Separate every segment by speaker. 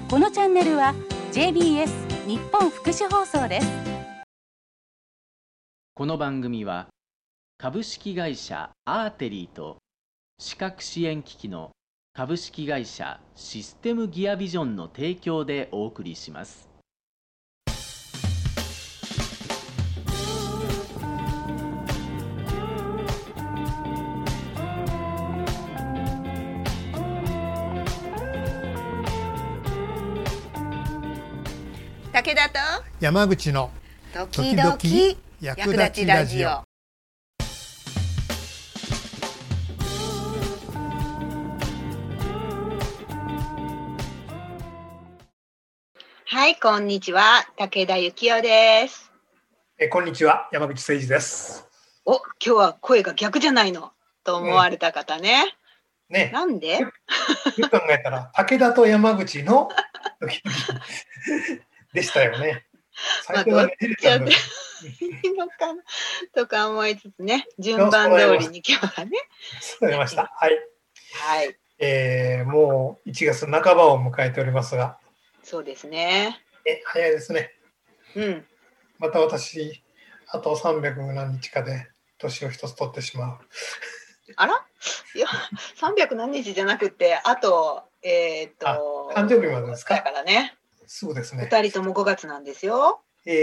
Speaker 1: このチャンネルは JBS 日本福祉放送です。
Speaker 2: この番組は株式会社アーテリーと視覚支援機器の株式会社システムギアビジョンの提供でお送りします。
Speaker 3: 武田と
Speaker 4: 山口の
Speaker 3: 時々役立ちラジオ。はい、こんにちは、武田幸男です。
Speaker 4: こんにちは、山口誠二です。
Speaker 3: お、今日は声が逆じゃないのと思われた方ね。
Speaker 4: ね、
Speaker 3: なんで？
Speaker 4: よく考えたら武田と山口の時々でしたよね。
Speaker 3: まあ、どっちやっていいのかなとか思いつつね、順番通りに今日はね。
Speaker 4: そうました。はい。
Speaker 3: はい。
Speaker 4: もう1月半ばを迎えておりますが。
Speaker 3: そうですね。
Speaker 4: 早いですね。
Speaker 3: うん。
Speaker 4: また私、あと300何日かで年を一つ取ってしまう。
Speaker 3: あら？いや、300何日じゃなくて、あと、
Speaker 4: 誕生日までですか？
Speaker 3: だからね。
Speaker 4: そうですね。
Speaker 3: 2人とも5月なんですよ。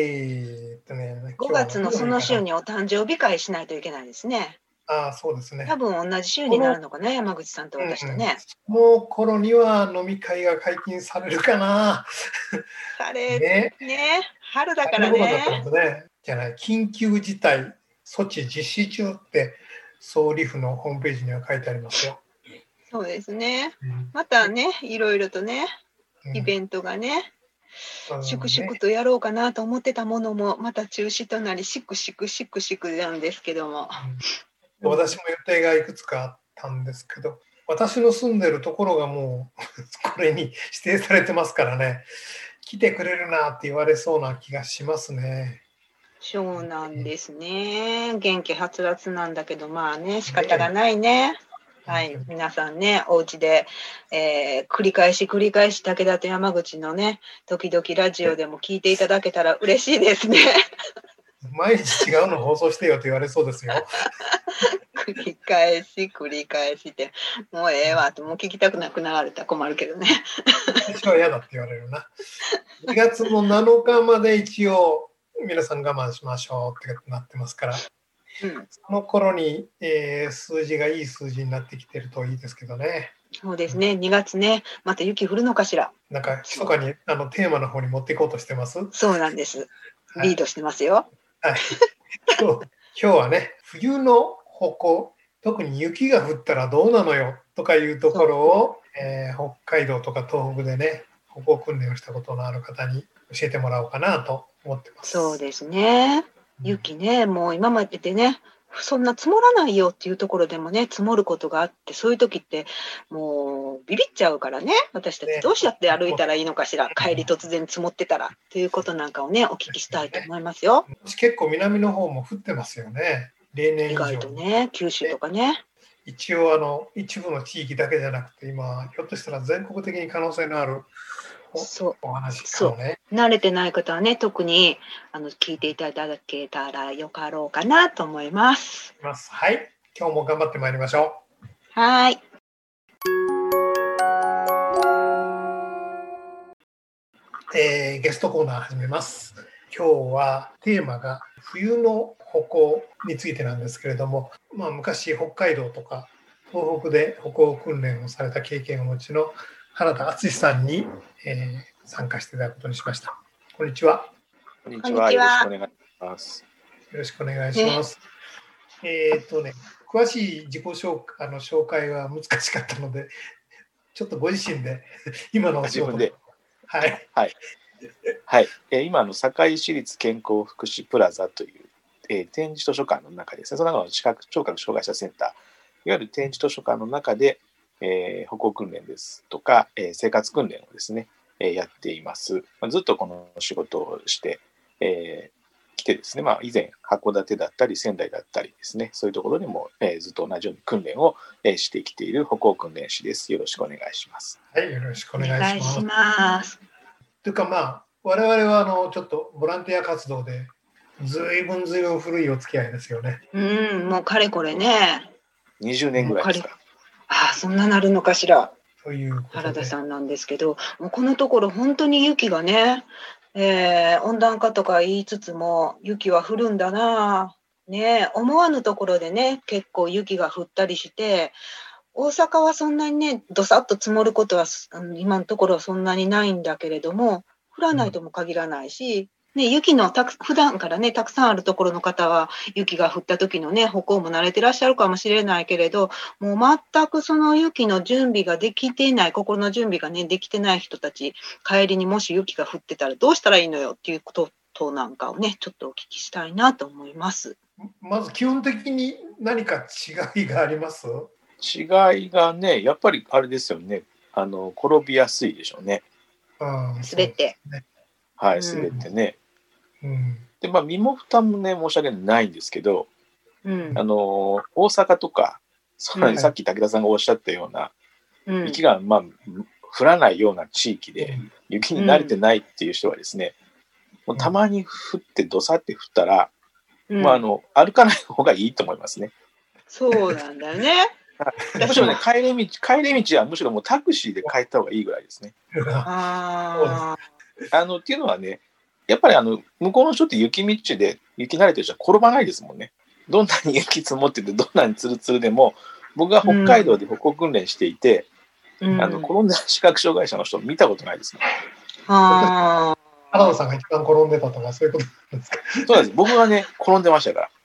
Speaker 4: 5
Speaker 3: 月のその週にお誕生日会しないといけないですね。
Speaker 4: そうですね。
Speaker 3: 多分同じ週になるのかな、山口さんと私とね。
Speaker 4: もう頃には飲み会が解禁されるかな。
Speaker 3: ね、春だからね。
Speaker 4: じゃない、緊急事態措置実施中って総理府のホームページには書いてありますよ。
Speaker 3: そうですね。またね、いろいろとね、イベントがね、粛々とやろうかなと思ってたものもまた中止となり、しくしくなんですけども。
Speaker 4: 私も予定がいくつかあったんですけど、私の住んでるところがもうこれに指定されてますからね、来てくれるなって言われそうな気がしますね。
Speaker 3: そうなんですね。元気はつらつなんだけど、まあね、仕方がないね。はい、皆さんね、お家で、繰り返し武田と山口のね、時々ラジオでも聞いていただけたら嬉しいですね。
Speaker 4: 毎日違うの放送してよと言われそうですよ。
Speaker 3: 繰り返しってもうええわってもう聞きたくなくなられたら困るけどね。
Speaker 4: 私は嫌だって言われるな。2月の7日まで一応皆さん我慢しましょうってなってますから、その頃に、数字がいい数字になってきてるといいですけどね。
Speaker 3: そうですね。2月ね、また雪降るのかしら。
Speaker 4: なんか密かにテーマの方に持っていこうとしてます。
Speaker 3: そうなんです。リードしてますよ。
Speaker 4: はい。今日はね、冬の歩行、特に雪が降ったらどうなのよとかいうところを、北海道とか東北でね、歩行訓練をしたことのある方に教えてもらおうかなと思ってます。
Speaker 3: そうですね。雪ね、もう今まででね、そんな積もらないよっていうところでもね、積もることがあって、そういう時ってもうビビっちゃうからね、私たちどうやって歩いたらいいのかしら、帰り突然積もってたらということなんかをね、お聞きしたいと思いますよ。
Speaker 4: 結構南の方も降ってますよね、例年以上。
Speaker 3: 意外とね、九州とかね。
Speaker 4: 一応一部の地域だけじゃなくて、今ひょっとしたら全国的に可能性のあるお話かもね。
Speaker 3: 慣れてない方はね、特に聞いていただけたらよかろうかなと思います。
Speaker 4: はい、今日も頑張ってまいりましょう。
Speaker 3: はい。
Speaker 4: ゲストコーナー始めます。今日はテーマが冬の歩行についてなんですけれども、昔北海道とか東北で歩行訓練をされた経験をお持ちの原田敦さんに、参加していただくことにしました。こんにちは。
Speaker 5: こんにちは。よろしくお願いします。
Speaker 4: よろしくお願いします。詳しい自己紹介は難しかったので、ちょっとご自身で今のお仕事で。はい。
Speaker 5: 今堺市立健康福祉プラザという、展示図書館の中ですね、その中の視覚聴覚障害者センター、いわゆる展示図書館の中で、歩行訓練ですとか、生活訓練をですね、やっています。ずっとこの仕事をして、きてですね、以前函館だったり仙台だったりですね、そういうところでも、ずっと同じように訓練を、してきている歩行訓練士です。よろしくお願いします。
Speaker 4: はい、よろしくお
Speaker 3: お
Speaker 4: 願いします。
Speaker 3: ます。
Speaker 4: というか我々はちょっとボランティア活動でずいぶん古いお付き合いですよね。
Speaker 3: もうかれこれね。
Speaker 5: 20年ぐらいですか。
Speaker 3: そんななるのかしら。
Speaker 4: ということで
Speaker 3: 原田さんなんですけど、もうこのところ本当に雪がね、温暖化とか言いつつも雪は降るんだな、ね、思わぬところでね結構雪が降ったりして、大阪はそんなにねどさっと積もることは今のところはそんなにないんだけれども、降らないとも限らないし、雪の普段からねたくさんあるところの方は雪が降った時のね歩行も慣れてらっしゃるかもしれないけれど、もう全くその雪の準備ができていない、心の準備がねできてない人たち、帰りにもし雪が降ってたらどうしたらいいのよっていうことなんかをねちょっとお聞きしたいなと思います。
Speaker 4: まず基本的に何か違いがあります？
Speaker 5: 違いがね、やっぱりあれですよね、転びやすいでしょうね。
Speaker 3: 滑って、
Speaker 5: はい、滑ってね。で身も蓋もね申し訳ないんですけど、大阪とかさっき武田さんがおっしゃったような、雪が降らないような地域で雪に慣れてないっていう人はですね、もうたまに降ってどさって降ったら、歩かない方がいいと思いますね。
Speaker 3: そうなんだよね。
Speaker 5: むしろね、帰り道はむしろもうタクシーで帰った方がいいぐらいですね。っていうのはね、やっぱり向こうの人って雪道で雪慣れてる人は転ばないですもんね。どんなに雪積もっててどんなにツルツルでも、僕が北海道で歩行訓練していて、転んだ視覚障害者の人見たことないですもん。
Speaker 4: 原田さんが一番転んでたとかそういうことなんですか？
Speaker 5: そうです。僕はね転んでましたから。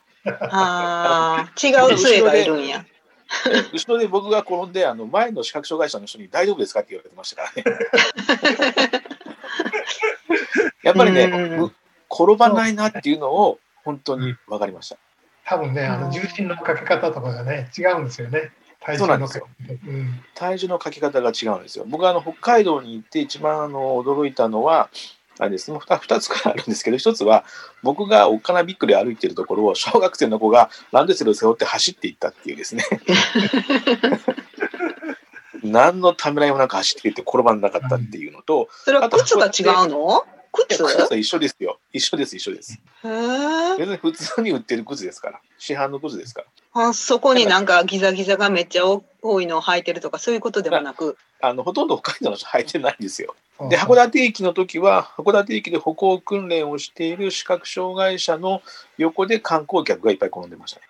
Speaker 3: 違う杖がいるんや。
Speaker 5: 後ろで僕が転んで前の視覚障害者の人に大丈夫ですかって言われてましたからね。やっぱりね、転ばないなっていうのを本当に分かりました。
Speaker 4: 多分ね、重心のかけ方とかがね違うんですよね。
Speaker 5: そうなんですよ。体重のかけ方が違うんですよ。僕は北海道に行って一番驚いたのはあれです。2つからあるんですけど、1つは僕がおっかなびっくり歩いてるところを小学生の子がランドセルを背負って走っていったっていうですね。何のためらいもなく走っていって転ばなかったっていうのと、
Speaker 3: それは靴が違うの？靴
Speaker 5: は一緒ですよ。一緒です。別に普通に売ってる靴ですから。市販の靴ですから。
Speaker 3: そこになんかギザギザがめっちゃ多いのを履いてるとかそういうことでもなく、
Speaker 5: ほとんど北海道の人履いてないんですよ。で、函館駅の時は函館駅で歩行訓練をしている視覚障害者の横で観光客がいっぱい転んでましたね。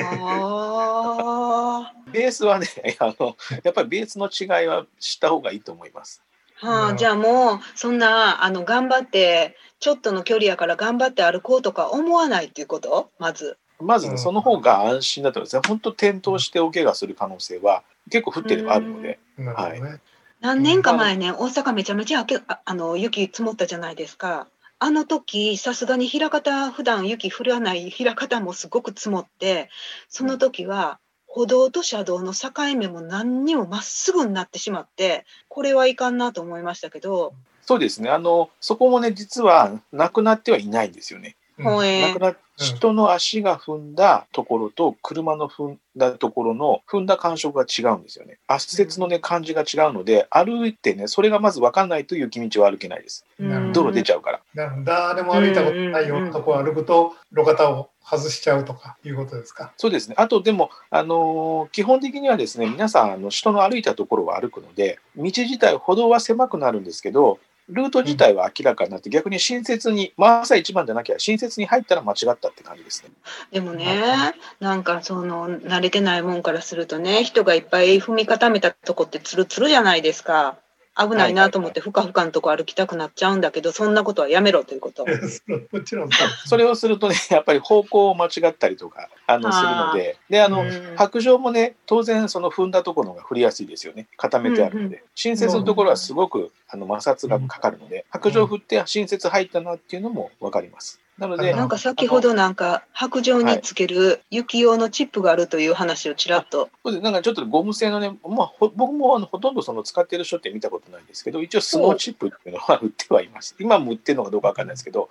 Speaker 5: ベースはね、やっぱりベースの違いは知った方がいいと思います。
Speaker 3: じゃあもうそんな頑張ってちょっとの距離やから頑張って歩こうとか思わないっていうこと？まず
Speaker 5: ね、その方が安心だと思いますね。本当転倒して大怪我する可能性は結構降ってればあるので。
Speaker 3: 何年か前ね、大阪めちゃめちゃ雪積もったじゃないですか。あの時さすがに枚方、普段雪降らない枚方もすごく積もって、その時は歩道と車道の境目も何にもまっすぐになってしまって、これはいかんなと思いましたけど。
Speaker 5: そうですね。そこもね実はなくなってはいないんですよね。人の足が踏んだところと車の踏んだところの踏んだ感触が違うんですよね。圧雪のね感じが違うので、歩いてねそれがまず分かんないと雪道は歩けないです。道路出ちゃうから。
Speaker 4: 誰も歩いたことないようなところを歩くと路肩を外しちゃうとかいうことですか？
Speaker 5: そうですね。あとでも基本的にはですね、皆さん人の歩いたところを歩くので、道自体歩道は狭くなるんですけど、ルート自体は明らかになって、逆に親切に、朝一番じゃなきゃ親切に入ったら間違ったって感じですね。
Speaker 3: でもね、なんか慣れてないもんからするとね、人がいっぱい踏み固めたとこってツルツルじゃないですか。危ないなと思ってふかふかのとこ歩きたくなっちゃうんだけど、そんなことはやめろということ。
Speaker 4: もちろん
Speaker 5: それをするとね、やっぱり方向を間違ったりとかするので、白状もね、当然その踏んだところの方が振りやすいですよね。固めてあるので、新雪のところはすごく摩擦がかかるので、白状振って新雪入ったなっていうのも分かります。なので、
Speaker 3: なんか先ほど白状につける雪用のチップがあるという話をちらっと。
Speaker 5: そうです。なんかちょっとゴム製のね、僕もほとんど使っている書って見たことないんですけど、一応スノーチップっていうのは売ってはいます。今も売ってるのかどうかわかんないですけど、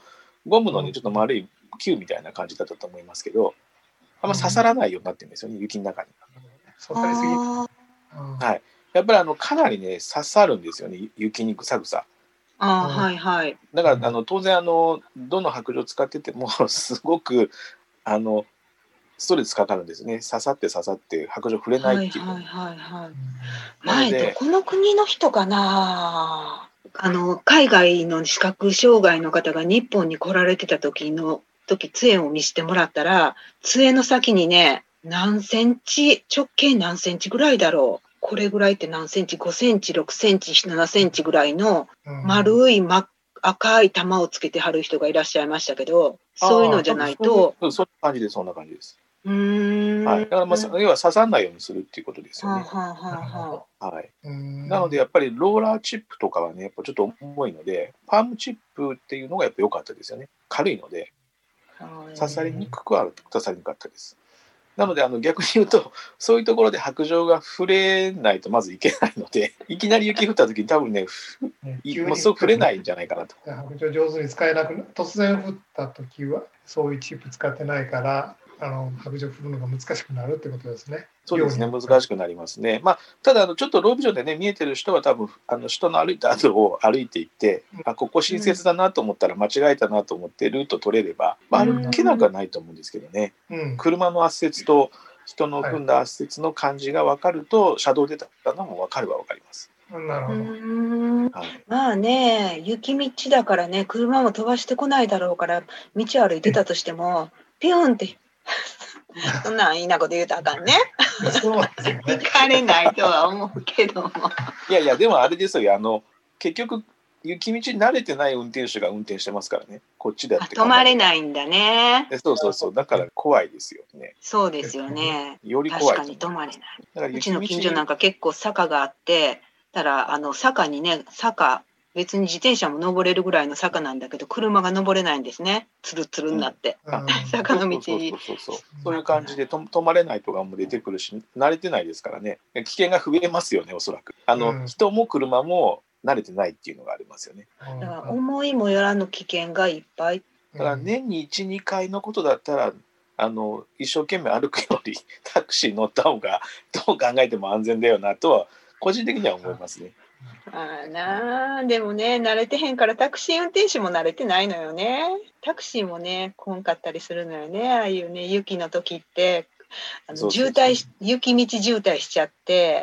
Speaker 5: ゴムのねちょっと丸い球みたいな感じだったと思いますけど、あんま刺さらないようになってるんですよね、雪の中に。
Speaker 4: 刺さりすぎ。
Speaker 5: はい。やっぱりかなりね刺さるんですよね、雪にぐさぐさ。
Speaker 3: はいはい。
Speaker 5: だから当然どの白杖使っててもすごくストレスかかるんですね。刺さって白杖触れないっていう。
Speaker 3: はいはいはいはい。
Speaker 5: なので
Speaker 3: 前どこの国の人かな、海外の視覚障害の方が日本に来られてた時杖を見せてもらったら、杖の先にね、何センチ、直径何センチぐらいだろう。これぐらいって何センチ、5センチ、6センチ、7センチぐらいの丸い赤い玉をつけてはる人がいらっしゃいましたけど、そういうのじゃないと。
Speaker 5: そんな感じです、そんな感じです。
Speaker 3: はい。
Speaker 5: だから要は刺さらないようにするっていうことですよね。
Speaker 3: はい。
Speaker 5: なのでやっぱりローラーチップとかはね、やっぱちょっと重いので、パームチップっていうのがやっぱ良かったですよね。軽いので、刺さりにくかったです。なので逆に言うと、そういうところで白杖が触れないとまずいけないので、いきなり雪降った時に多分ね、もうすぐ触れないんじゃないかなと。
Speaker 4: 白杖上手に使えなくな突然降った時はそういうチップ使ってないから白杖振るのが難しくなるってことですね。
Speaker 5: そうですね、難しくなりますね。ただちょっとロービジョンでね見えてる人は多分人の歩いた後を歩いていって、ここ親切だなと思ったら間違えたなと思ってルート取れれば、歩けなくはないと思うんですけどね。車の圧雪と人の踏んだ圧雪の感じが分かると、車道出たのも分かるは分かります。
Speaker 4: なるほど。
Speaker 3: まあね、雪道だからね、車も飛ばしてこないだろうから、道歩いてたとしてもピュンってそんなんいいなこと言うたらあかんね。行かれないとは思うけども。
Speaker 5: いやでもあれですよ、結局雪道に慣れてない運転手が運転してますからね。こっちだって
Speaker 3: 止まれないんだね。
Speaker 5: そうだから怖いですよね。
Speaker 3: そうですよね。
Speaker 5: より怖い。
Speaker 3: 確かに止まれない。うちの近所なんか結構坂があって、たら坂にね、別に自転車も登れるぐらいの坂なんだけど、車が登れないんですね。つるつるになって、坂の道。
Speaker 5: そういう感じで止まれないとかも出てくるし、慣れてないですからね。危険が増えますよね、おそらく。人も車も慣れてないっていうのがありますよね。
Speaker 3: だから思いもよらぬ危険がいっぱい。
Speaker 5: だから年に1、2回のことだったら、一生懸命歩くよりタクシー乗った方がどう考えても安全だよなとは個人的には思いますね。
Speaker 3: でもね、慣れてへんからタクシー運転手も慣れてないのよね。タクシーもね、こんかったりするのよね。ああいうね、雪の時って雪道渋滞しちゃって。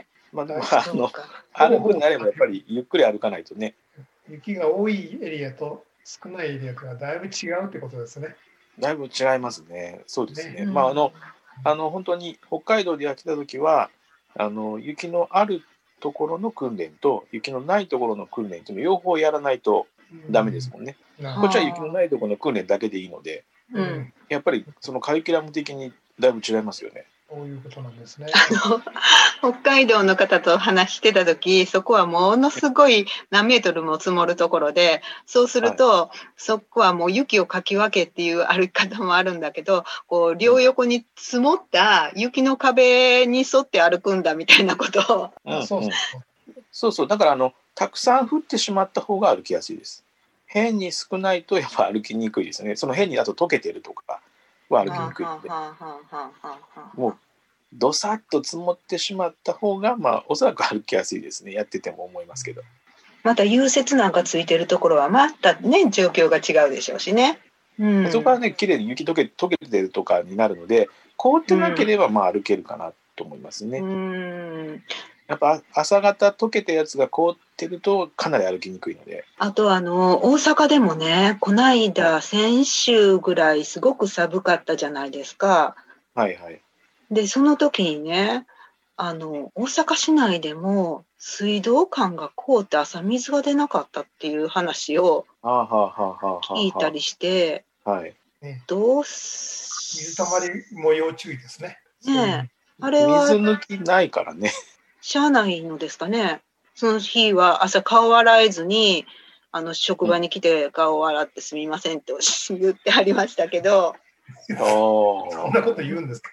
Speaker 5: でも歩くなればやっぱりゆっくり歩かないとね。
Speaker 4: 雪が多いエリアと少ないエリアとはだいぶ違うってことですね。
Speaker 5: だいぶ違いますね。そうですね。本当に北海道でやってた時は雪のあるところの訓練と雪のないところの訓練というの両方やらないとダメですもんね。こっちは雪のないところの訓練だけでいいので、やっぱりそのカリキュラム的にだいぶ違いますよね。
Speaker 4: そういうことなんですね。
Speaker 3: 北海道の方と話してた時、そこはものすごい何メートルも積もるところで、そうすると、そこはもう雪をかき分けっていう歩き方もあるんだけど、こう両横に積もった雪の壁に沿って歩くんだみたいなことを。
Speaker 5: そうだからたくさん降ってしまった方が歩きやすいです。変に少ないとやっぱ歩きにくいですね。その変にあと溶けてるとかは歩きにくいので、もうどさっと積もってしまった方がおそらく歩きやすいですね。やってても思いますけど。
Speaker 3: また融雪なんかついてるところはまたね状況が違うでしょうしね。
Speaker 5: そこはね綺麗に雪溶けてるとかになるので、凍ってなければ歩けるかなと思いますね。やっぱ朝方溶けたやつが凍ってるとかなり歩きにくいので。
Speaker 3: あと大阪でもね、この間先週ぐらいすごく寒かったじゃないですか。でその時にね、大阪市内でも水道管が凍って朝水が出なかったっていう話を聞いたりして、
Speaker 4: 水たまりも要注意ですね。
Speaker 3: あれは
Speaker 5: 水抜きないからね。
Speaker 3: しゃあないのですかね。その日は朝顔洗えずに職場に来て顔を洗ってすみませんって言ってはりましたけど。
Speaker 4: そんなこと言うんですか。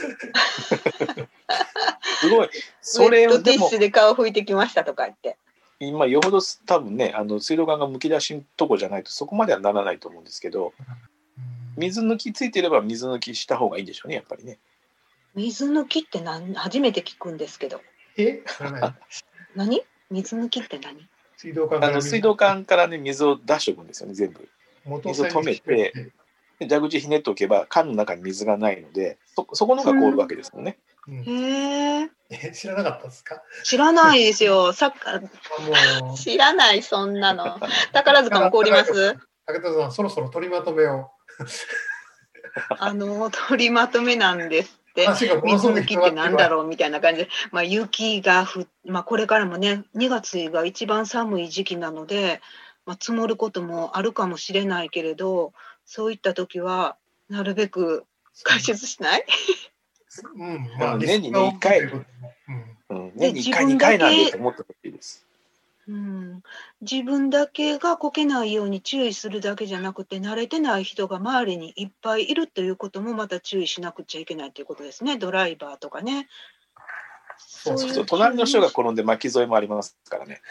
Speaker 5: すごい。それ
Speaker 3: ウェットティッシュで顔拭いてきましたとか言って。
Speaker 5: 今よほど多分ね水道管がむき出しのとこじゃないとそこまではならないと思うんですけど、水抜きついてれば水抜きした方がいいんでしょうね、やっぱりね。
Speaker 3: 水抜きって初めて聞くんですけど。
Speaker 4: 知らない。
Speaker 3: 何？水抜きって何？
Speaker 4: 水道管から
Speaker 5: 水道管からね水を出しておくんですよね、全部。水を止めて蛇口ひねっておけば缶の中に水がないのでそこのが凍るわけですもんね。
Speaker 3: へえ。
Speaker 4: 知らなかったですか？
Speaker 3: 知らないですよ。知らない、そんなの。宝塚も凍ります？
Speaker 4: 武田さん、そろそろ取りまとめを。
Speaker 3: 取りまとめなんですって。水抜きってなんだろうみたいな感じで、雪がこれからもね、2月が一番寒い時期なので、積もることもあるかもしれないけれど、そういった時はなるべく外出しない？
Speaker 5: 年に1回、年に1回2回なんでと思ってほしいです。
Speaker 3: 自分だけがこけないように注意するだけじゃなくて、慣れてない人が周りにいっぱいいるということもまた注意しなくちゃいけないということですね。ドライバーとかね。
Speaker 5: そう隣の人が転んで巻き添えもありますからね。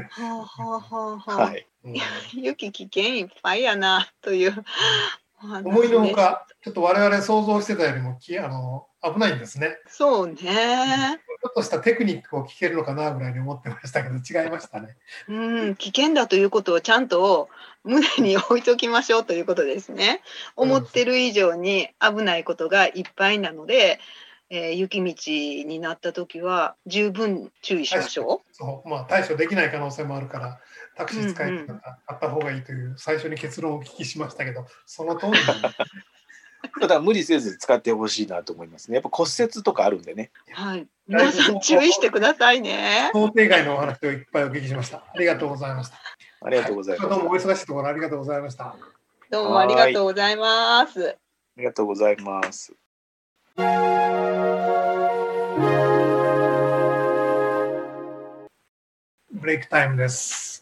Speaker 3: 雪危険いっぱいやなという
Speaker 4: 思いのほかちょっと我々想像してたよりも危ないんですね。
Speaker 3: そうね。
Speaker 4: ちょっとしたテクニックを聞けるのかなぐらいに思ってましたけど違いましたね。
Speaker 3: 危険だということをちゃんと胸に置いときましょうということですね。思ってる以上に危ないことがいっぱいなので、雪道になった時は十分注意しましょう。
Speaker 4: 対処できない可能性もあるからタクシー使いとかあった方がいいという最初に結論をお聞きしましたけど、その通り
Speaker 5: だから無理せず使ってほしいなと思いますね。やっぱ骨折とかあるんでね。
Speaker 3: はい。皆さん注意してくださいね。
Speaker 4: 想定外のお話をいっぱいお聞きしました。ありがとうございました。
Speaker 5: ありがとうございます。
Speaker 4: どうもお忙しいところありがとうございました。
Speaker 3: どうもありがとうございます。
Speaker 5: ありがとうございます。
Speaker 4: ブレイクタイムです。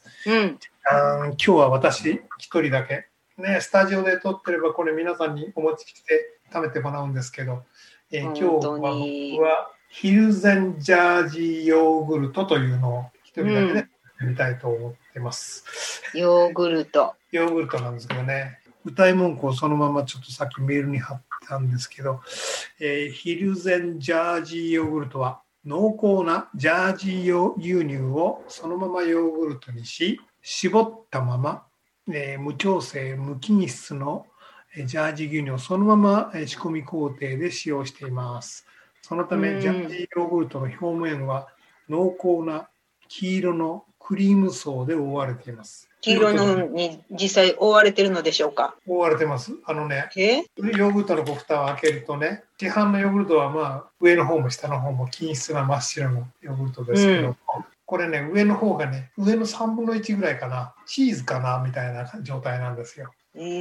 Speaker 4: 今日は私一人だけ。スタジオで撮ってればこれ皆さんにお持ちして食べてもらうんですけど、今日は僕はヒルゼンジャージヨーグルトというのを一人だけでやりたいと思ってます。
Speaker 3: ヨーグルト
Speaker 4: なんですけどね、歌い文句をそのままちょっとさっきメールに貼ったんですけど、ヒルゼンジャージヨーグルトは濃厚なジャージ牛乳をそのままヨーグルトにし、絞ったまま無調整無菌質のジャージ牛乳をそのまま仕込み工程で使用しています。そのためジャージヨーグルトの表面は濃厚な黄色のクリーム層で覆われています。
Speaker 3: 黄色のに実際覆われているのでしょうか？
Speaker 4: 覆われてます。ヨーグルトの蓋を開けるとね、市販のヨーグルトは上の方も下の方も均質な真っ白のヨーグルトですけど、これね、上の方がね、上の3分の1ぐらいかな、チーズかなみたいな状態なんですよ。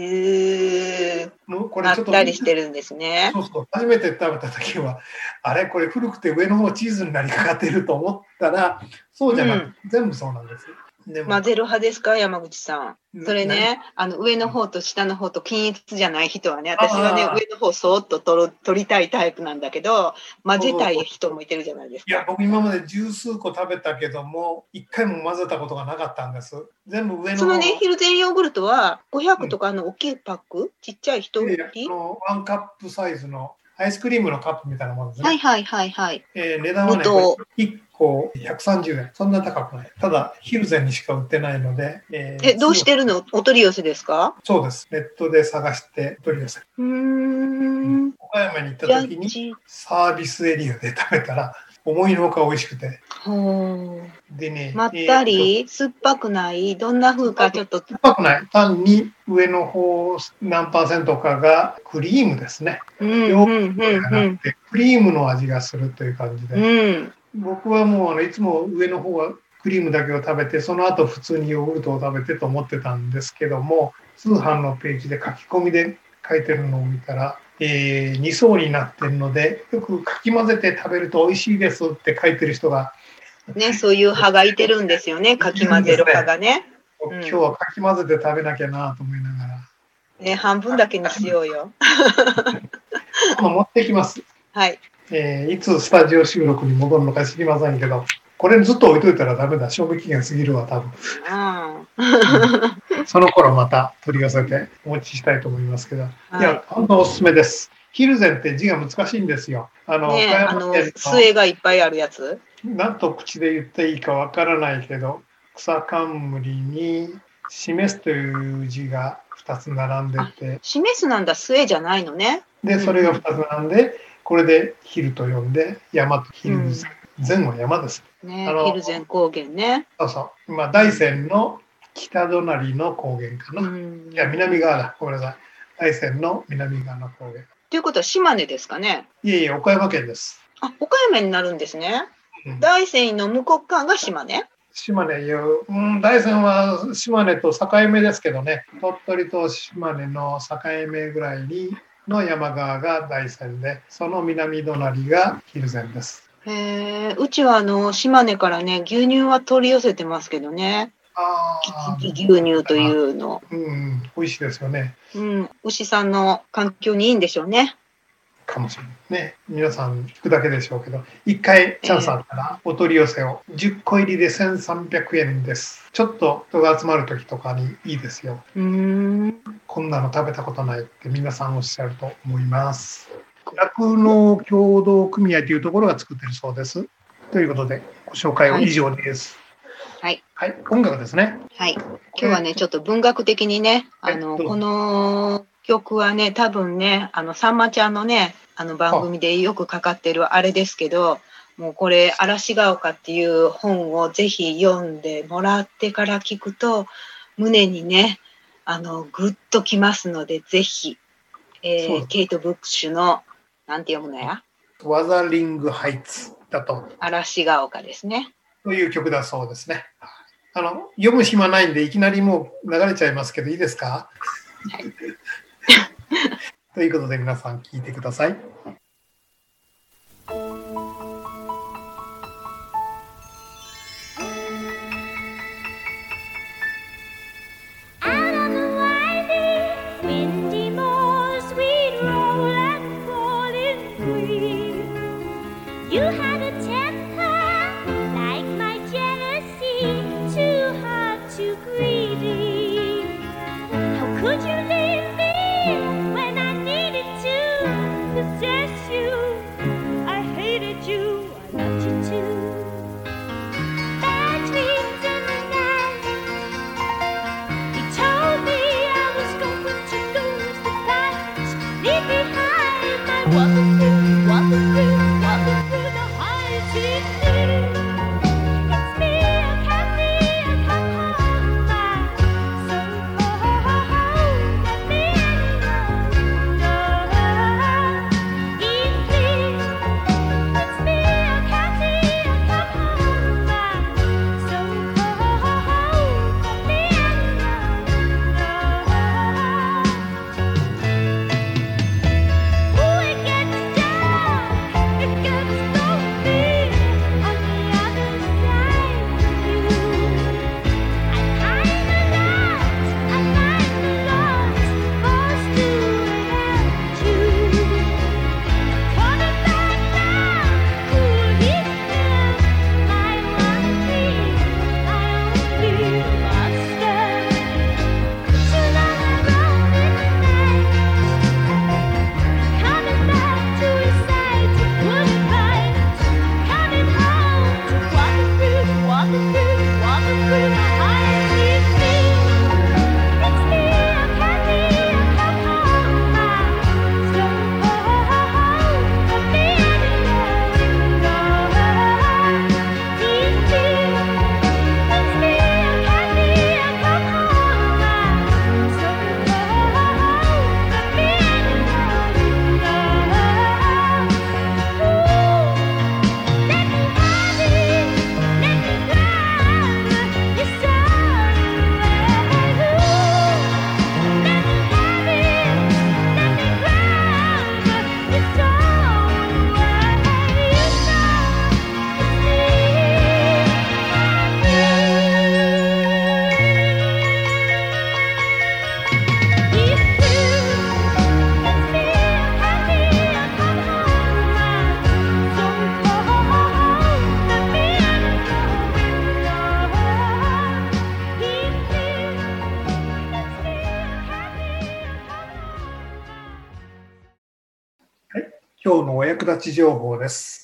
Speaker 3: もうこれちょっとまったりしてるんですね。
Speaker 4: そう初めて食べた時はあれこれ古くて上の方チーズになりかかってると思ったらそうじゃなくて、全部そうなんです。
Speaker 3: 混ぜる派ですか、山口さん？それね、上の方と下の方と均一じゃない人はね、私はね、上の方そーっと取りたいタイプなんだけど、混ぜたい人もいてるじゃないですか。
Speaker 4: いや、僕今まで十数個食べたけども、一回も混ぜたことがなかったんです。全部上の方。
Speaker 3: そのね、ヒルゼンヨーグルトは500とか大きいパック、ちっちゃい一人
Speaker 4: ワンカップサイズのアイスクリームのカップみたいなものですね。値段はね、1個130円。そんな高くない。ただ、ヒルゼンにしか売ってないので。
Speaker 3: どうしてるの？お取り寄せですか？
Speaker 4: そうです。ネットで探してお取り寄せ。岡山に行った時にサービスエリアで食べたら、思いのほか美味しくて。
Speaker 3: でね、まったり、酸っぱくない、どんな風かちょっと。
Speaker 4: 酸っぱくない。単に上の方何%かがクリームですね。クリームの味がするという感じで。僕はもういつも上の方はクリームだけを食べて、その後普通にヨーグルトを食べてと思ってたんですけども、通販のページで書き込みで書いてるのを見たら、2層になってるので、よくかき混ぜて食べると美味しいですって書いてる人が
Speaker 3: ね、そういう派がいてるんですよね、かき混ぜる派がね。
Speaker 4: 今日はかき混ぜて食べなきゃなと思いながら。
Speaker 3: ね、半分だけにしようよ。
Speaker 4: 持ってきます。
Speaker 3: はい。
Speaker 4: いつスタジオ収録に戻るのか知りませんけど。 これずっと置いといたらダメだ。賞味期限過ぎるわ、多分。
Speaker 3: うん。
Speaker 4: その頃また取り寄せてお持ちしたいと思いますけど。いや、本当おすすめです。ヒルゼンって字が難しいんですよ。
Speaker 3: ね、
Speaker 4: 岡山県
Speaker 3: 末がいっぱいあるやつ。
Speaker 4: なんと口で言っていいかわからないけど、草冠に示すという字が2つ並んでて。
Speaker 3: 示すなんだ、末じゃないのね。
Speaker 4: で、それが2つ並んで、これでヒルと呼んで、山とヒルゼン。ゼンは山です。
Speaker 3: ね、ヒルゼン高原ね。
Speaker 4: そうそう。今、大山の北隣の高原かな。いや、南側だ。ごめんなさい。大山の南側の高原。
Speaker 3: ということは島根ですかね。
Speaker 4: いえいえ、岡山県です。
Speaker 3: あ、岡山になるんですね。大山の向こう側が島根。
Speaker 4: 島根いう、大山は島根と境目ですけどね、鳥取と島根の境目ぐらいにの山側が大山で、その南隣がヒルゼンです。
Speaker 3: うちは島根からね、牛乳は取り寄せてますけどね。牛乳というの。
Speaker 4: 美味しいですよね。
Speaker 3: 牛さんの環境にいいんでしょうね。
Speaker 4: かもしれないね。皆さん聞くだけでしょうけど、一回チャンスあったらお取り寄せを。10個入りで1300円です。ちょっと人が集まる時とかにいいですよ。こんなの食べたことないって皆さんおっしゃると思います。酪農協同組合というところが作っているそうです。ということで、ご紹介は以上です。
Speaker 3: はい。
Speaker 4: はい、音楽ですね。
Speaker 3: はい。今日はね、ちょっと文学的にね、この曲はね、多分ね、さんまちゃんのね、番組でよくかかってるあれですけど、もうこれ、嵐が丘っていう本をぜひ読んでもらってから聞くと、胸にね、ぐっときますので、ぜひ、ケイト・ブックシュの、なんて読むのや？
Speaker 4: ワザリング・ハイツだと。
Speaker 3: 嵐が丘ですね。
Speaker 4: という曲だそうですね。読む暇ないんで、いきなりもう流れちゃいますけど、いいですか？はい。ということで、皆さん聞いてください。
Speaker 6: Just
Speaker 4: 今日のお役立ち情報です。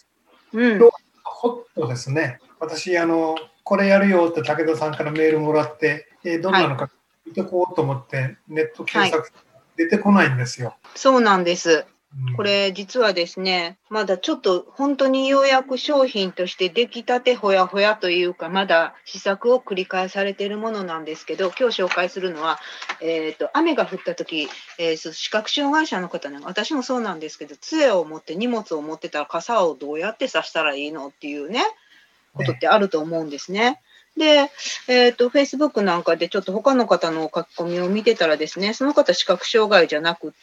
Speaker 3: うん。
Speaker 4: ホットですね。私、これやるよって武田さんからメールもらって、どんなのか見てこうと思ってネット検索、出てこないんですよ。
Speaker 3: そうなんです。これ実はですね、まだちょっと本当にようやく商品として出来たてほやほやというか、まだ試作を繰り返されているものなんですけど、今日紹介するのは、雨が降った時、視覚障害者の方ね、私もそうなんですけど、杖を持って荷物を持ってたら傘をどうやって差したらいいのっていうね、ことってあると思うんですね。で、Facebook なんかでちょっと他の方の書き込みを見てたらですね、その方視覚障害じゃなくって、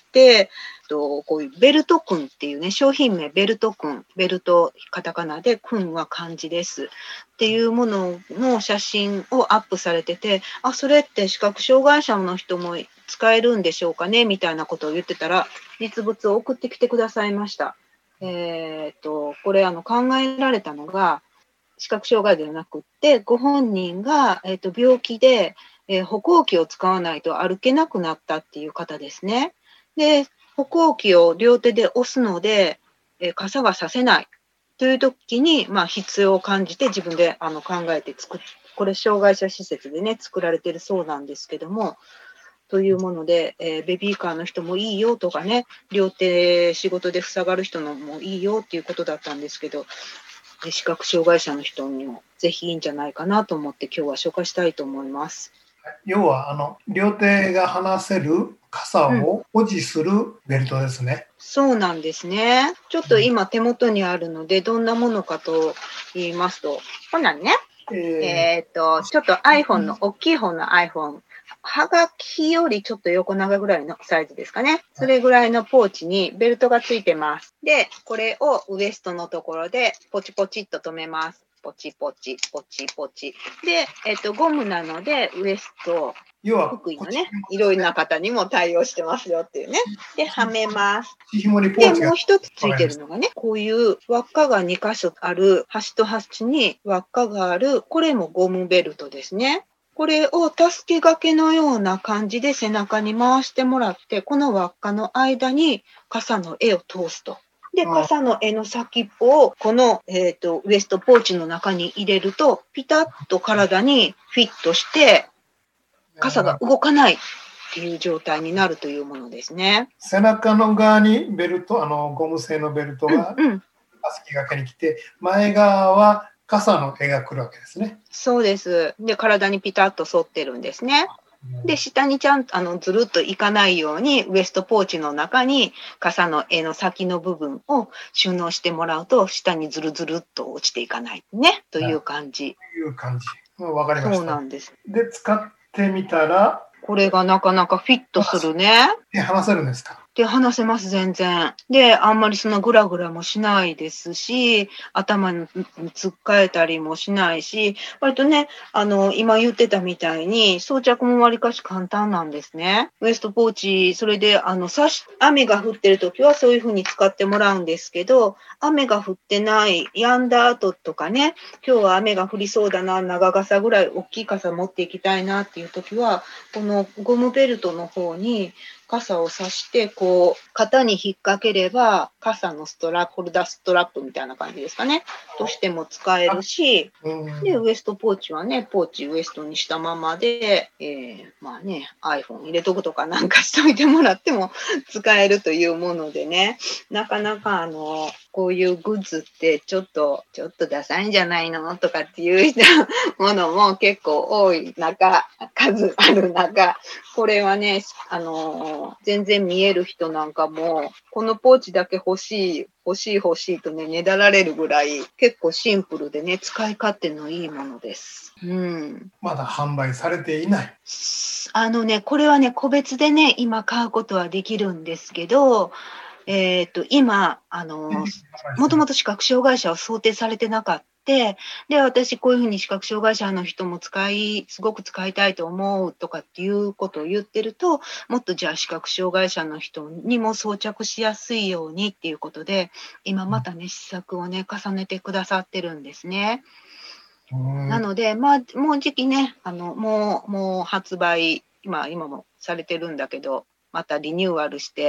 Speaker 3: こういうベルトくんっていうね、商品名ベルトくん、ベルトカタカナでくんは漢字ですっていうものの写真をアップされてて、あ、それって視覚障害者の人も使えるんでしょうかねみたいなことを言ってたら、実物を送ってきてくださいました。これ考えられたのが、視覚障害ではなくって、ご本人が、病気で、歩行器を使わないと歩けなくなったっていう方ですね。で、歩行器を両手で押すので、傘がさせないという時に、必要を感じて自分で考えてこれ障害者施設でね、作られてるそうなんですけども、というもので、ベビーカーの人もいいよとかね、両手仕事で塞がる人のもいいよっていうことだったんですけど、視覚障害者の人にもぜひいいんじゃないかなと思って今日は紹介したいと思います。
Speaker 4: 要は両手が離せる傘を保持するベルトですね。
Speaker 3: そうなんですね。ちょっと今手元にあるのでどんなものかと言いますと、こんなんね、ちょっと iPhone の大きい方の iPhone、はがきよりちょっと横長ぐらいのサイズですかね。それぐらいのポーチにベルトがついてます。で、これをウエストのところでポチポチっと留めます。ポチポチ、ポチポチ。で、ゴムなのでウエスト、福井のね、いろいろな方にも対応してますよっていうね。で、はめます。で、もう一つついてるのがね、こういう輪っかが2箇所ある、端と端に輪っかがある、これもゴムベルトですね。これを助け掛けのような感じで背中に回してもらって、この輪っかの間に傘の柄を通すと。で、傘の柄の先っぽをこの、ウエストポーチの中に入れると、ピタッと体にフィットして、傘が動かないっていう状態になるというものですね。
Speaker 4: 背中の側にベルト、ゴム製のベルトが助け掛けに来て、前側は傘の絵が来るわけですね。
Speaker 3: そうです。で、体にピタッと沿ってるんですね。で、下にちゃんとずるっといかないように、ウエストポーチの中に傘の絵の先の部分を収納してもらうと、下にずるずるっと落ちていかないね、という感じ。
Speaker 4: という感じ。わかりました。
Speaker 3: そうなんです。
Speaker 4: で、使ってみたら、
Speaker 3: これがなかなかフィットするね。
Speaker 4: 手離せるんですか？
Speaker 3: 手離せます、全然。で、あんまりそんなグラグラもしないですし、頭につっかえたりもしないし、割とね、今言ってたみたいに装着もわりかし簡単なんですね。ウエストポーチ、それで、雨が降ってる時はそういう風に使ってもらうんですけど、雨が降ってない、止んだ後とかね、今日は雨が降りそうだな、長傘ぐらい大きい傘持っていきたいなっていう時は、このゴムベルトの方に傘を差して、こう、肩に引っ掛ければ、傘のホルダーストラップみたいな感じですかね。としても使えるし、で、ウエストポーチはね、ポーチウエストにしたままで、iPhone 入れとくとかなんかしといてもらっても使えるというものでね、なかなかこういうグッズってちょっとダサいんじゃないのとかっていうものも結構多い中、数ある中、これはね、全然見える人なんかも、このポーチだけ欲しいとね、ねだられるぐらい、結構シンプルでね、使い勝手のいいものです。
Speaker 4: まだ販売されていない。
Speaker 3: これはね、個別でね、今買うことはできるんですけど、今、もともと視覚障害者は想定されてなかった。で、私こういうふうに視覚障害者の人もすごく使いたいと思うとかっていうことを言ってると、もっとじゃあ視覚障害者の人にも装着しやすいようにっていうことで、今またね、試作をね、重ねてくださってるんですね。なので、もうじきね、もう発売、今もされてるんだけど、またリニューアルして、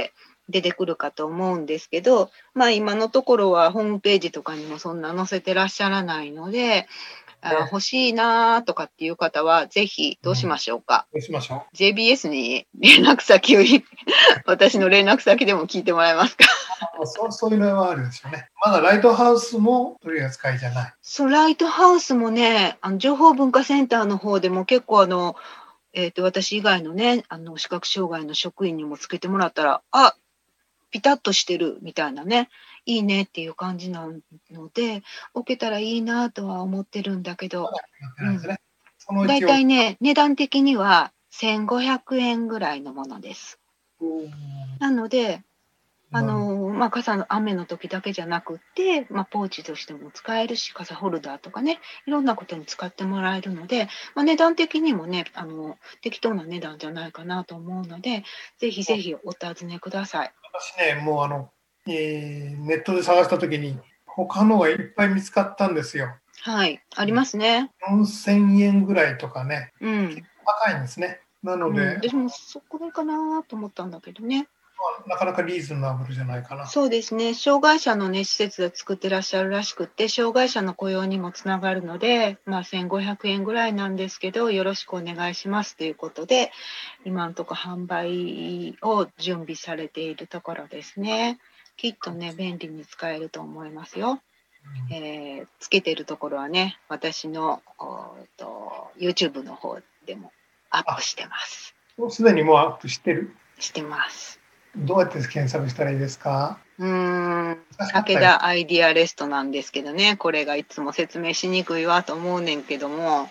Speaker 3: 出てくるかと思うんですけど、まあ今のところはホームページとかにもそんな載せてらっしゃらないので、欲しいなとかっていう方はぜひどうしましょうか。
Speaker 4: どうしましょ
Speaker 3: JBS に連絡先を私の連絡先でも聞いてもらえますか。
Speaker 4: そういうのはあるでしょうね。まだライトハウスも取り扱いじゃない。
Speaker 3: そう、ライトハウスもね、情報文化センターの方でも結構私以外のね、視覚障害の職員にもつけてもらったら、ピタッとしてるみたいなね、いいねっていう感じなので、置けたらいいなとは思ってるんだけど、だいたいね、値段的には1500円ぐらいのものです。なので、傘の雨の時だけじゃなくって、ポーチとしても使えるし、傘ホルダーとかね、いろんなことに使ってもらえるので、値段的にもね、適当な値段じゃないかなと思うので、ぜひぜひお尋ねください。
Speaker 4: 私ね、もうネットで探した時に、他のがいっぱい見つかったんですよ。
Speaker 3: はい、ありますね。
Speaker 4: 4000円ぐらいとかね、
Speaker 3: 高
Speaker 4: いんですね。なので、
Speaker 3: 私もそこでかなと思ったんだけどね。
Speaker 4: なかなかリーズナブルじゃないかな。
Speaker 3: そうですね。障害者のね、施設で作ってらっしゃるらしくて、障害者の雇用にもつながるので、1500円ぐらいなんですけど、よろしくお願いしますということで、今のところ販売を準備されているところですね。きっとね、便利に使えると思いますよ。つけてるところはね、私のYouTube の方でもアップしてます。
Speaker 4: すでにもうアップして
Speaker 3: ます。
Speaker 4: どうやって検索したらいいですか？
Speaker 3: 武田アイディアレストなんですけどね、これがいつも説明しにくいわと思うねんけども、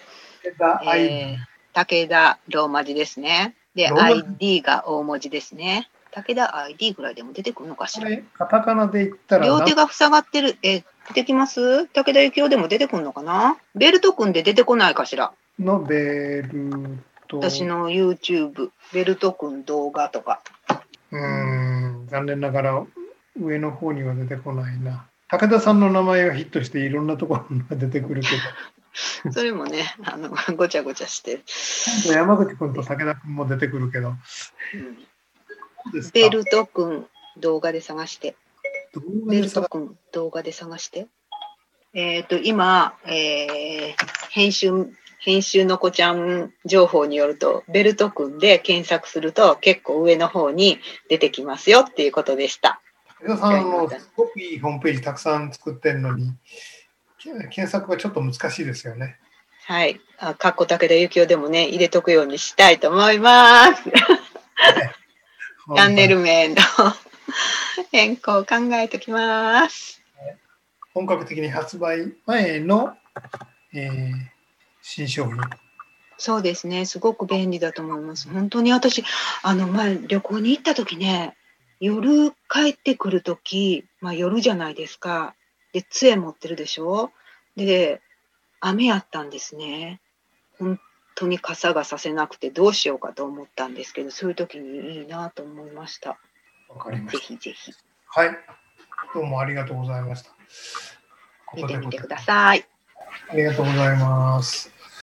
Speaker 3: 武田ローマ字ですね。で、ID が大文字ですね。武田 ID ぐらいでも出てくるのかしら。
Speaker 4: カタカナで言ったら
Speaker 3: 両手が塞がってる。出てきます？武田幸雄でも出てくるのかな？ベルト君で出てこないかしら。
Speaker 4: ベルト。
Speaker 3: 私の YouTube、ベルト君動画とか。
Speaker 4: 残念ながら上の方には出てこないな。武田さんの名前はヒットしていろんなところが出てくるけ
Speaker 3: ど。それもね、ごちゃごちゃして。
Speaker 4: 山口君と武田君も出てくるけど。
Speaker 3: ベルト君動画で探して。ベルト君動画で探して。今、編集の子ちゃん情報によると、ベルト君で検索すると結構上の方に出てきますよっていうことでした。
Speaker 4: 武田さんすごくいいホームページたくさん作ってるのに、検索がちょっと難しいですよね。
Speaker 3: はい。武田幸雄でもね、入れとくようにしたいと思います。チャンネル名の変更を考えておきます。
Speaker 4: 本格的に発売前の、新商品。
Speaker 3: そうですね。すごく便利だと思います。本当に私、前旅行に行った時ね、夜帰ってくる時、夜じゃないですか。で、杖持ってるでしょ。で、雨やったんですね。本当に傘がさせなくてどうしようかと思ったんですけど、そういう時にいいなと思いました。
Speaker 4: わかりました。
Speaker 3: ぜひぜひ。
Speaker 4: はい。どうもありがとうございました。
Speaker 3: 見てみてください。
Speaker 4: ありがとうございます。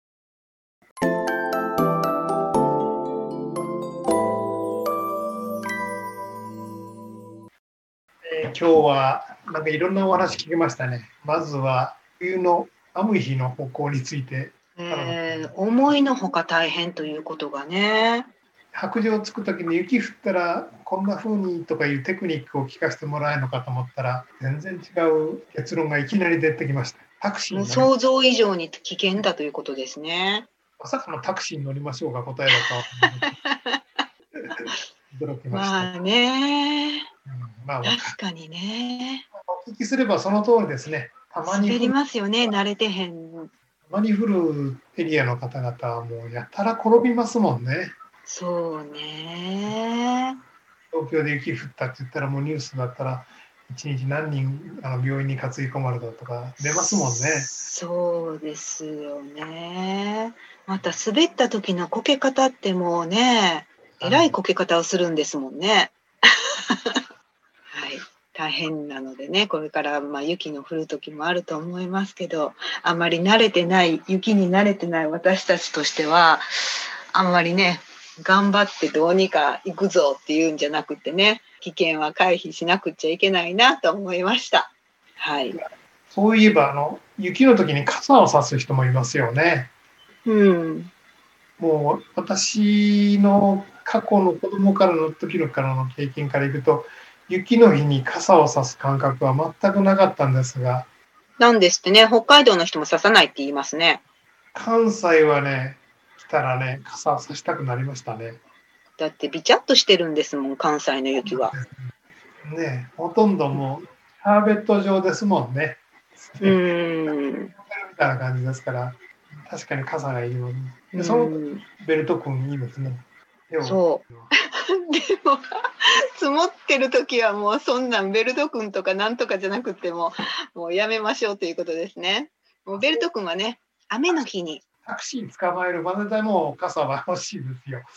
Speaker 4: 今日はなんかいろんなお話聞きましたね。まずは冬の雨日の歩行について。
Speaker 3: 思いのほか大変ということがね。
Speaker 4: 白状をつくときに雪降ったらこんな風にとかいうテクニックを聞かせてもらえるのかと思ったら全然違う結論がいきなり出てきました。タクシー、
Speaker 3: 想像以上に危険だということですね。
Speaker 4: まさかのタクシーに乗りましょうが答えだと驚きました。
Speaker 3: まあね、
Speaker 4: 確
Speaker 3: かにね。
Speaker 4: お聞きすればその通りですね。たまに
Speaker 3: 滑りますよね、慣れてへん。
Speaker 4: たまに降るエリアの方々はもうやたら転びますもんね。
Speaker 3: そうね。
Speaker 4: 東京で雪降ったって言ったらもうニュースだったら1日何人病院に担い込まれたとか出ますもんね。
Speaker 3: そうですよね。また滑った時のこけ方ってもうね、えらいこけ方をするんですもんね。はい、大変なのでね、これから雪の降る時もあると思いますけど、あまり雪に慣れてない私たちとしてはあんまりね、頑張ってどうにか行くぞっていうんじゃなくてね、 危険は回避しなくちゃいけないなと思いました。はい。
Speaker 4: そういえば雪の時に傘を差す人もいますよね。
Speaker 3: うん。
Speaker 4: もう私の過去の子供からの時からの経験からいくと、雪の日に傘を差す感覚は全くなかったんですが。
Speaker 3: なんですってね、北海道の人も差さないって言いますね。
Speaker 4: 関西はね、来たらね、傘を差したくなりましたね。
Speaker 3: だってビチャッとしてるんですもん、関西の雪は。
Speaker 4: ね、ほとんどもうシャーベット状ですもんね。みたいな感じですから、確かに傘がいいのに。で、そのベルト君いいですね。
Speaker 3: そう。でも積もってる時はもうそんなんベルト君とかなんとかじゃなくてもうやめましょうということですね。もうベルト君はね、雨の日に
Speaker 4: タクシー捕まえるまででも傘は欲しいですよ。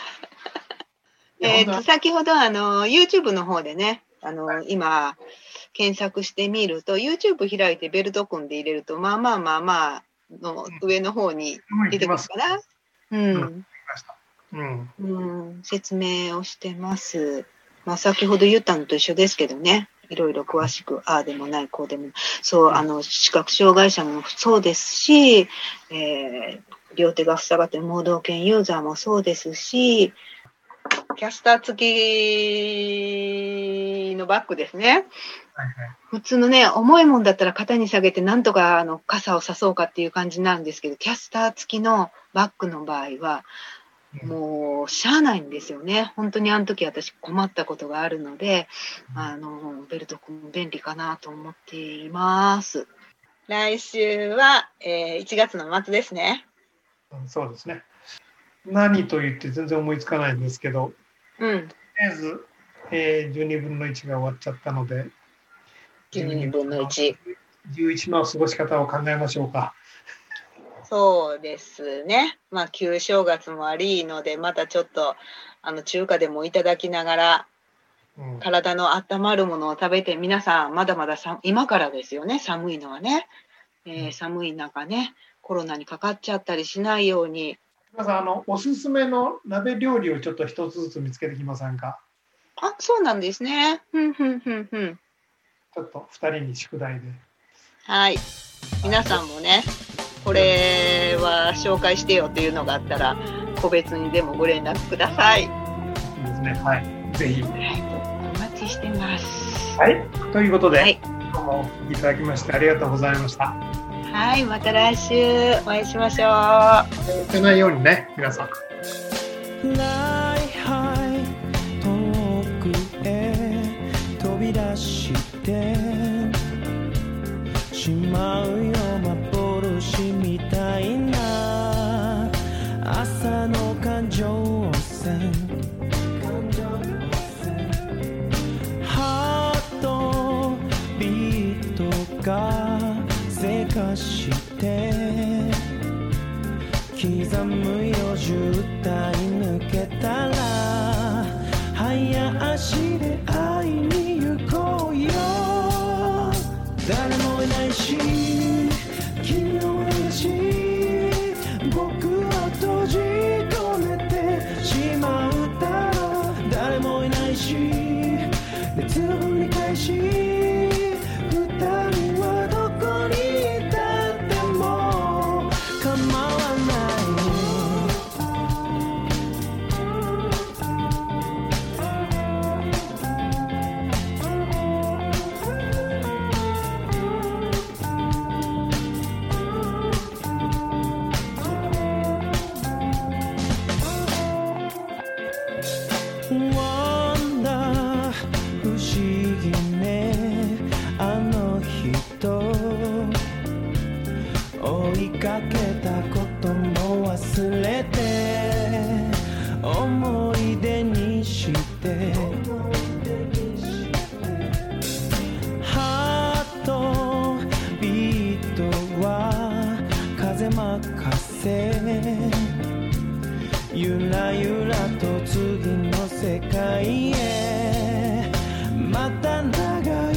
Speaker 3: 先ほどYouTube の方でね、今検索してみると YouTube 開いてベルト君で入れるとまあの上の方に出てくるかな。説明をしてます。まあ、先ほど言ったのと一緒ですけどね、いろいろ詳しくああでもないこうでもない、そう視覚障害者もそうですし、両手が塞がって盲導犬ユーザーもそうですし、キャスター付きのバッグですね。普通のね、重いもんだったら肩に下げてなんとか傘を差そうかっていう感じなんですけど、キャスター付きのバッグの場合はもうしゃあないんですよね。本当にあの時私困ったことがあるので、ベルト君便利かなと思っています。来週は、1月の末ですね。
Speaker 4: そうですね。何と言って全然思いつかないんですけど、とりあえず、12分の1が終わっちゃったので、
Speaker 3: 12分の1。
Speaker 4: 11の過ごし方を考えましょうか。
Speaker 3: そうですね。まあ旧正月もありので、またちょっと中華でもいただきながら、体の温まるものを食べて、皆さんまだまだ今からですよね、寒いのはね、寒い中ね、コロナにかかっちゃったりしないように。
Speaker 4: 皆さんおすすめの鍋料理をちょっと一つずつ見つけてきませんか？
Speaker 3: あ、そうなんですね。ちょっ
Speaker 4: と2人に宿題で。
Speaker 3: はい。皆さんもね、これは紹介してよっていうのがあったら個別にでもご連絡ください。
Speaker 4: いいですね。はい。ぜひ。
Speaker 3: お待ちしてます。
Speaker 4: はい。ということで、どうもお聞きいただきましてありがとうございました。
Speaker 3: はい。また来週お会いしましょう。
Speaker 4: 忘れないようにね、皆さん。
Speaker 6: 遠くへ飛び出してしまうよ幻みたいな朝の環状線ハートビートがせかして刻むよ渋滞抜けたら早足で会いに行こうよ誰もいないし君の話僕を閉じ込めてしまうだろう誰もいないし熱を繰り返し二人はどこにいたっても構わない追いかけたことも忘れて思い出にしてハートビートは風任せゆらゆらと次の世界へまた長い